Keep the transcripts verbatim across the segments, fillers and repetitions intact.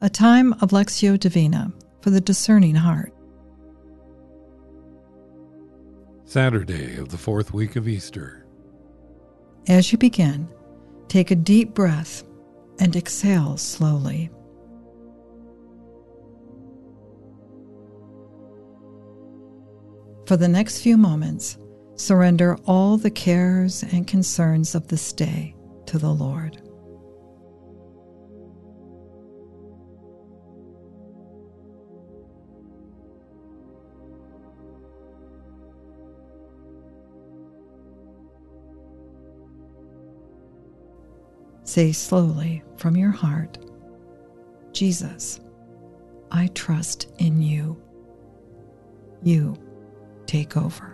a time of Lectio Divina for the discerning heart. Saturday of the fourth week of Easter. As you begin, take a deep breath and exhale slowly. For the next few moments, surrender all the cares and concerns of this day to the Lord. Say slowly from your heart, Jesus, I trust in you. You take over.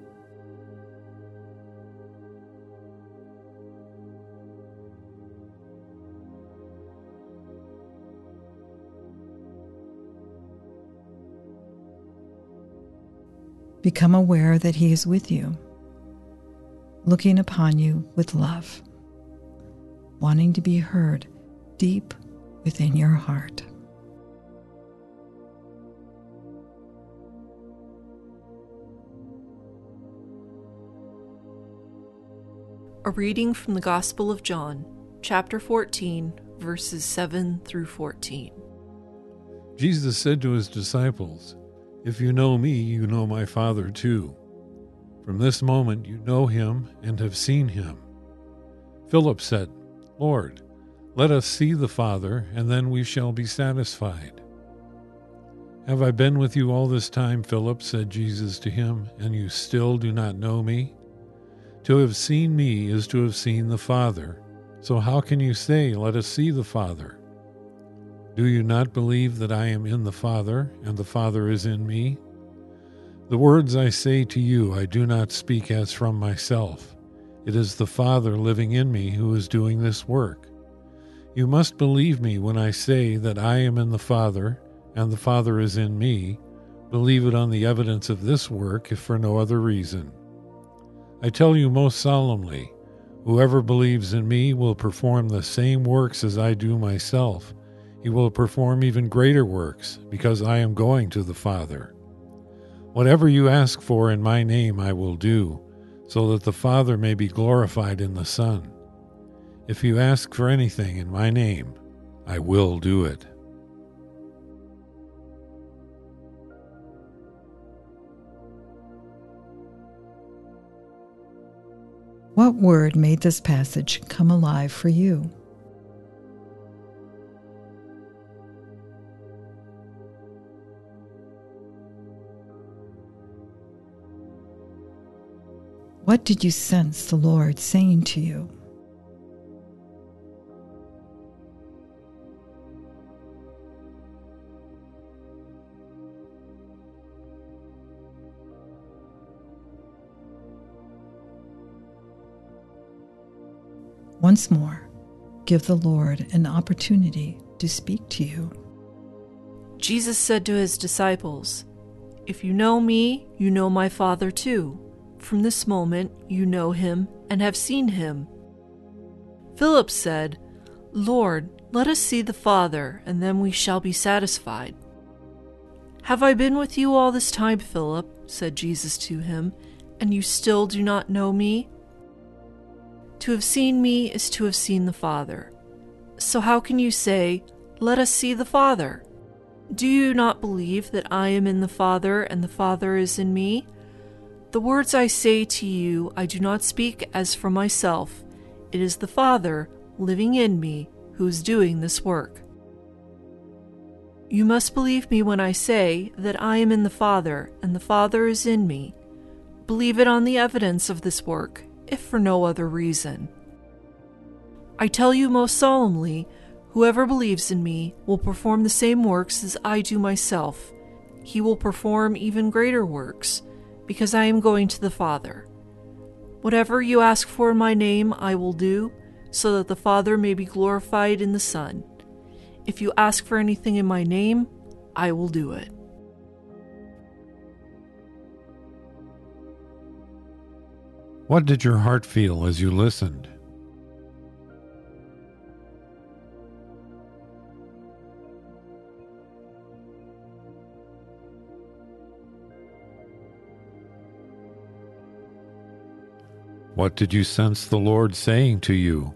Become aware that He is with you, looking upon you with love, wanting to be heard deep within your heart. A reading from the Gospel of John, chapter fourteen, verses seven through fourteen. Jesus said to his disciples, "If you know me, you know my Father too. From this moment you know him and have seen him." Philip said, "Lord, let us see the Father, and then we shall be satisfied." "Have I been with you all this time, Philip," said Jesus to him, "and you still do not know me? To have seen me is to have seen the Father. So how can you say, 'Let us see the Father'? Do you not believe that I am in the Father, and the Father is in me? The words I say to you I do not speak as from myself. It is the Father living in me who is doing this work. You must believe me when I say that I am in the Father, and the Father is in me. Believe it on the evidence of this work, if for no other reason. I tell you most solemnly, whoever believes in me will perform the same works as I do myself. He will perform even greater works, because I am going to the Father. Whatever you ask for in my name I will do, so that the Father may be glorified in the Son. If you ask for anything in my name, I will do it." What word made this passage come alive for you? What did you sense the Lord saying to you? Once more, give the Lord an opportunity to speak to you. Jesus said to his disciples, "If you know me, you know my Father too. From this moment you know him and have seen him." Philip said, "Lord, let us see the Father, and then we shall be satisfied." "Have I been with you all this time, Philip," said Jesus to him, "and you still do not know me? To have seen me is to have seen the Father. So how can you say, 'Let us see the Father'? Do you not believe that I am in the Father and the Father is in me? The words I say to you I do not speak as from myself. It is the Father living in me who is doing this work. You must believe me when I say that I am in the Father and the Father is in me. Believe it on the evidence of this work, if for no other reason. I tell you most solemnly, whoever believes in me will perform the same works as I do myself. He will perform even greater works, because I am going to the Father. Whatever you ask for in my name I will do, so that the Father may be glorified in the Son. If you ask for anything in my name, I will do it." What did your heart feel as you listened? What did you sense the Lord saying to you?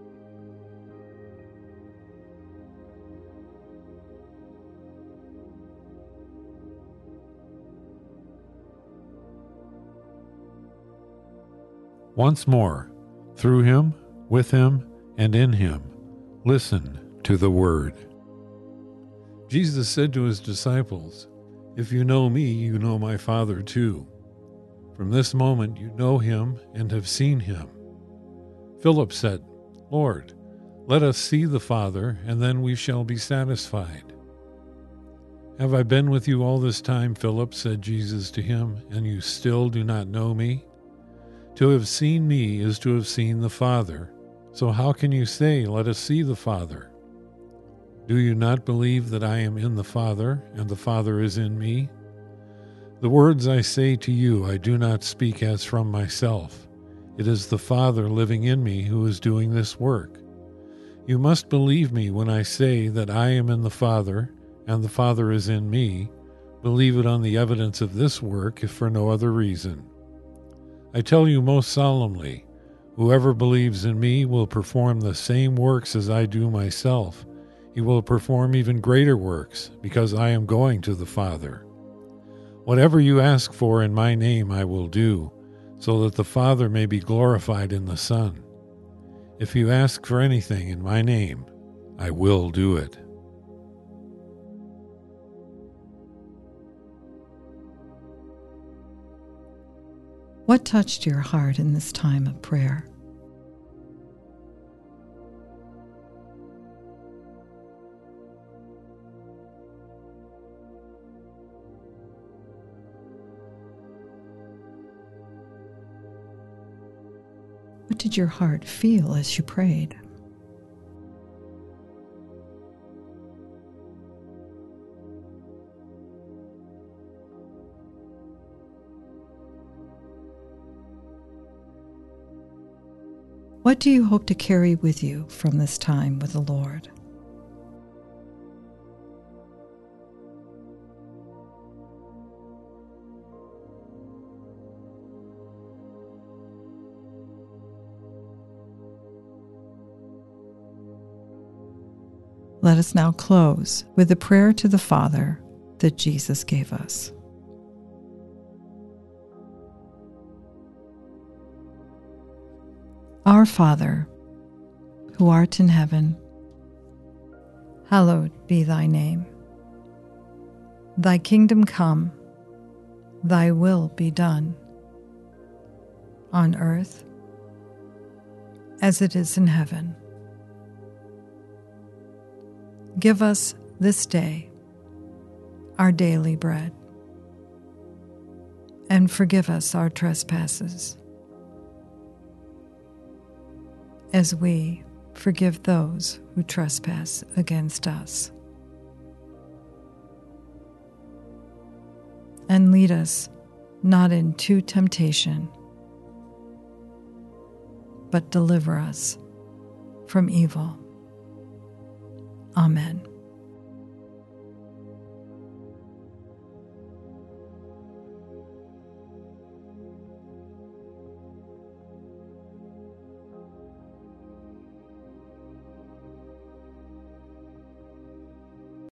Once more, through him, with him, and in him, listen to the word. Jesus said to his disciples, "If you know me, you know my Father too. From this moment you know him and have seen him." Philip said, "Lord, let us see the Father, and then we shall be satisfied." "Have I been with you all this time, Philip," said Jesus to him, "and you still do not know me? To have seen me is to have seen the Father. So how can you say, 'Let us see the Father'? Do you not believe that I am in the Father, and the Father is in me? The words I say to you I do not speak as from myself. It is the Father living in me who is doing this work. You must believe me when I say that I am in the Father, and the Father is in me. Believe it on the evidence of this work, if for no other reason. I tell you most solemnly, whoever believes in me will perform the same works as I do myself. He will perform even greater works, because I am going to the Father. Whatever you ask for in my name I will do, so that the Father may be glorified in the Son. If you ask for anything in my name, I will do it." What touched your heart in this time of prayer? What did your heart feel as you prayed? What do you hope to carry with you from this time with the Lord? Let us now close with the prayer to the Father that Jesus gave us. Our Father, who art in heaven, hallowed be thy name. Thy kingdom come, thy will be done, on earth as it is in heaven. Give us this day our daily bread, and forgive us our trespasses, as we forgive those who trespass against us. And lead us not into temptation, but deliver us from evil. Amen.